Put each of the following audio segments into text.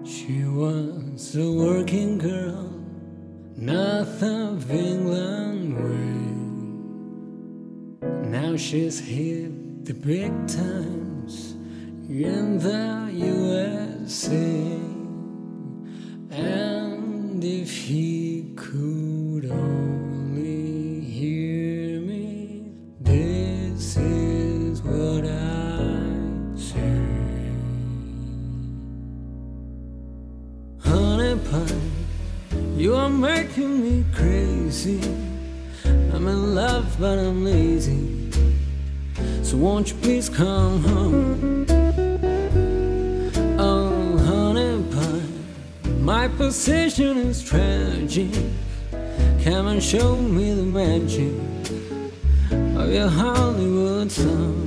She was a working girl, north of England way. Now she's hit the big times in the USA. And if he could only hear me, this is what I say. Honey pie, you are making me crazy. I'm in love but I'm lazy, so won't you please come home? Oh honey pie, my position is tragic. Come and show me the magic of your Hollywood song.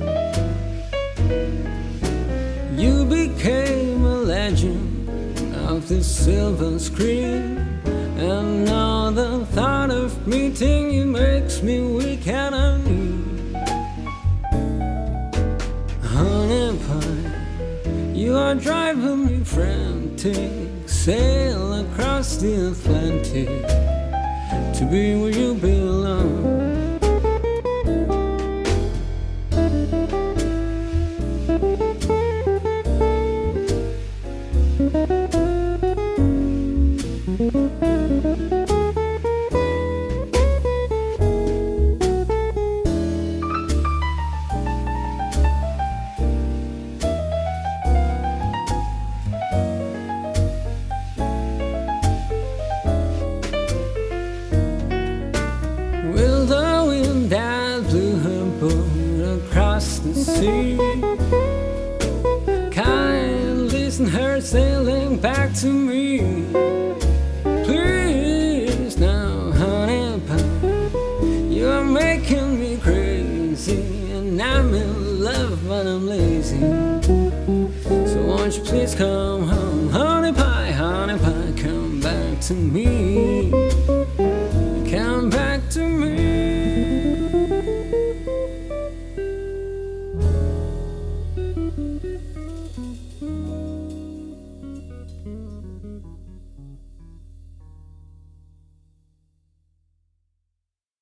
You became a legend of the silver screen, and now the thought of meeting you makes me weak and uneasy. Honey pie, you are driving me frantic. Sail across the Atlantic to be where you belong. Will the wind that blew her boat across the sea kindly send her sailing back to me? Please now, honey pie, you are making me crazy, and I'm in love but I'm lazy. So won't you please come home? Honey pie, come back to me.